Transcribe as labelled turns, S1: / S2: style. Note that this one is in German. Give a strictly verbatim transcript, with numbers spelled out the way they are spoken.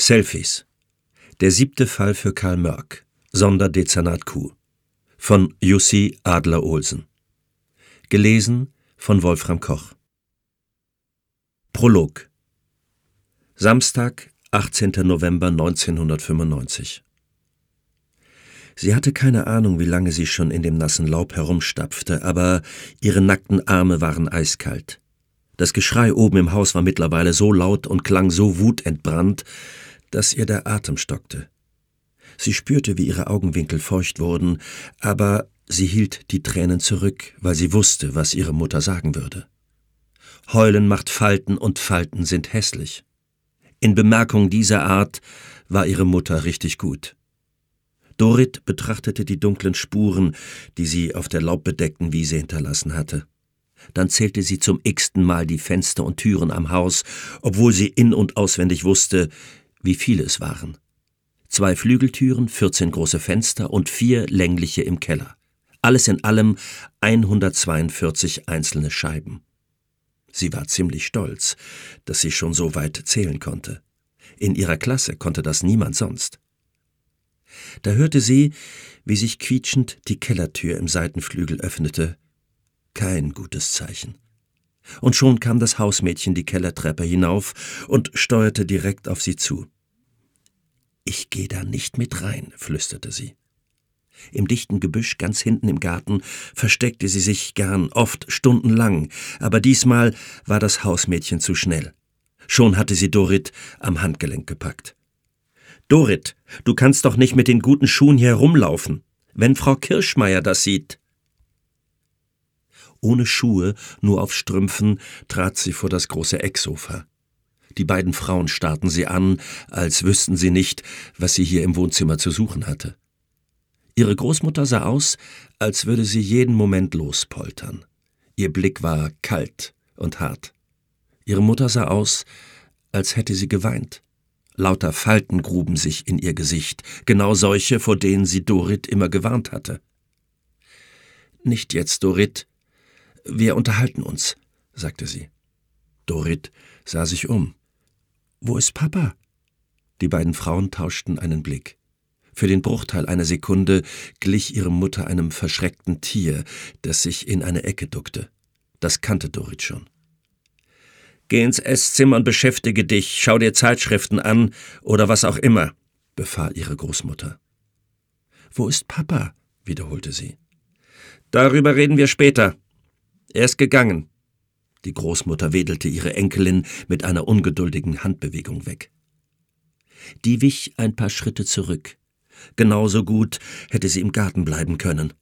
S1: Selfies. Der siebte Fall für Karl Mörck. Sonderdezernat Q. Von Jussi Adler-Olsen. Gelesen von Wolfram Koch. Prolog. Samstag, achtzehnter November neunzehnhundertfünfundneunzig. Sie hatte keine Ahnung, wie lange sie schon in dem nassen Laub herumstapfte, aber ihre nackten Arme waren eiskalt. Das Geschrei oben im Haus war mittlerweile so laut und klang so wutentbrannt, dass ihr der Atem stockte. Sie spürte, wie ihre Augenwinkel feucht wurden, aber sie hielt die Tränen zurück, weil sie wusste, was ihre Mutter sagen würde. Heulen macht Falten und Falten sind hässlich. In Bemerkungen dieser Art war ihre Mutter richtig gut. Dorit betrachtete die dunklen Spuren, die sie auf der laubbedeckten Wiese hinterlassen hatte. Dann zählte sie zum x-ten Mal die Fenster und Türen am Haus, obwohl sie in- und auswendig wusste, wie viele es waren. Zwei Flügeltüren, vierzehn große Fenster und vier längliche im Keller. Alles in allem hundertzweiundvierzig einzelne Scheiben. Sie war ziemlich stolz, dass sie schon so weit zählen konnte. In ihrer Klasse konnte das niemand sonst. Da hörte sie, wie sich quietschend die Kellertür im Seitenflügel öffnete. Kein gutes Zeichen. Und schon kam das Hausmädchen die Kellertreppe hinauf und steuerte direkt auf sie zu. »Ich geh da nicht mit rein«, flüsterte sie. Im dichten Gebüsch ganz hinten im Garten versteckte sie sich gern, oft stundenlang, aber diesmal war das Hausmädchen zu schnell. Schon hatte sie Dorit am Handgelenk gepackt. »Dorit, du kannst doch nicht mit den guten Schuhen hier herumlaufen. Wenn Frau Kirschmeier das sieht.« Ohne Schuhe, nur auf Strümpfen, trat sie vor das große Ecksofa. Die beiden Frauen starrten sie an, als wüssten sie nicht, was sie hier im Wohnzimmer zu suchen hatte. Ihre Großmutter sah aus, als würde sie jeden Moment lospoltern. Ihr Blick war kalt und hart. Ihre Mutter sah aus, als hätte sie geweint. Lauter Falten gruben sich in ihr Gesicht, genau solche, vor denen sie Dorit immer gewarnt hatte. »Nicht jetzt, Dorit. Wir unterhalten uns«, sagte sie. Dorit sah sich um. »Wo ist Papa?« Die beiden Frauen tauschten einen Blick. Für den Bruchteil einer Sekunde glich ihre Mutter einem verschreckten Tier, das sich in eine Ecke duckte. Das kannte Dorit schon. »Geh ins Esszimmer und beschäftige dich, schau dir Zeitschriften an oder was auch immer«, befahl ihre Großmutter. »Wo ist Papa?«, wiederholte sie. »Darüber reden wir später. Er ist gegangen.« Die Großmutter wedelte ihre Enkelin mit einer ungeduldigen Handbewegung weg. Die wich ein paar Schritte zurück. Genauso gut hätte sie im Garten bleiben können.